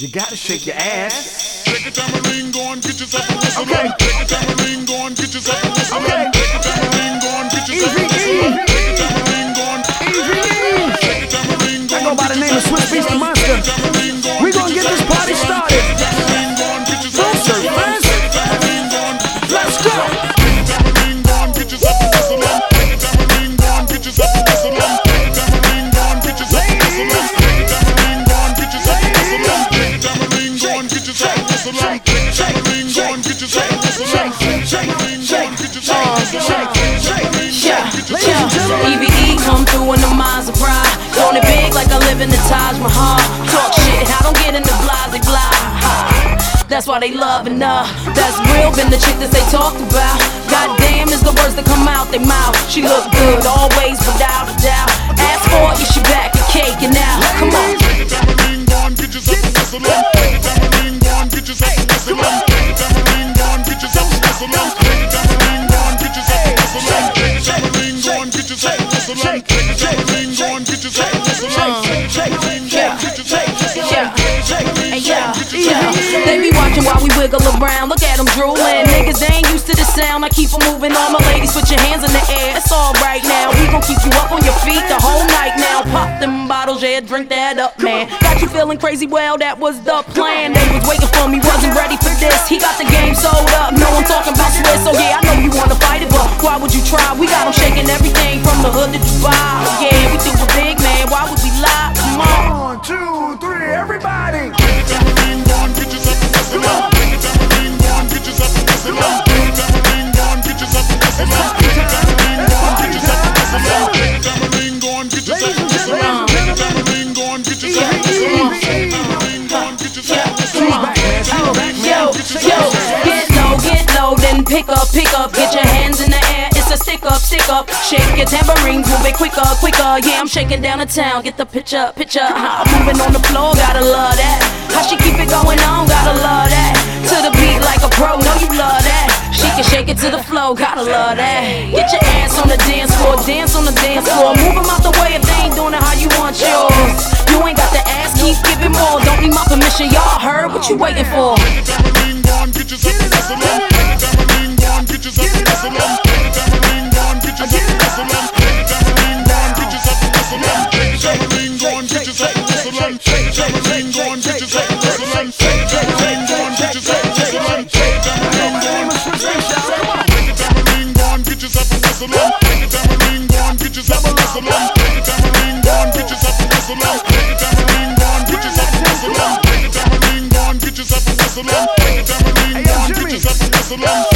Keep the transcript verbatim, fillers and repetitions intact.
You gotta shake your ass. Shake a tambourine, go and get yourself a whistle. Okay. Shake a tambourine, go and get yourself a whistle. Okay. Shake a tambourine, go and get yourself a whistle. Shake a tambourine, go and shake a tambourine, go I go by the name of Swiss Beast the Monster. We gonna get this party started. Don't surf fast. Let's go. E B E come through in the Maserati. Doing it big like I live in the Taj Mahal. Talk shit, I don't get into blah blah blah. That's why they loving her. That's real, been the chick that they talked about. Goddamn is the words that come out their mouth. She look good always, without a doubt. Ask for it, yeah, she back and caking out. Come on. They be watching while we wiggle around. Look at them drooling. Niggas, they ain't used to the sound. I keep them moving. All my ladies, put your hands in the air. It's alright now. We gon' keep you up on your feet the whole night now. Pop them bottles, yeah, drink that up, man. Got you feeling crazy? Well, that was the plan. They was waiting for me, wasn't ready for this. He got the game sold up. No, I'm talking about Swiss. So yeah, I know you wanna fight it, but why would you try? We got them shaking everything from the hood to Dubai. Yeah, we do a big, man. Why would we lie? Come on. One, two, three, everybody. Pick up, pick up, get your hands in the air. It's a stick up, stick up. Shake your tambourines, move it quicker, quicker. Yeah, I'm shaking down the town. Get the picture, picture. I'm moving on the floor, gotta love that. How she keep it going on, gotta love that. To the beat like a pro, know you love that. She can shake it to the flow, gotta love that. Get your ass on the dance floor, dance on the dance floor. Move them out the way if they ain't doing it how you want yours. You ain't got the ass, keep giving more. Don't need my permission, y'all heard what you waiting for. Hey, yo, Jimmy.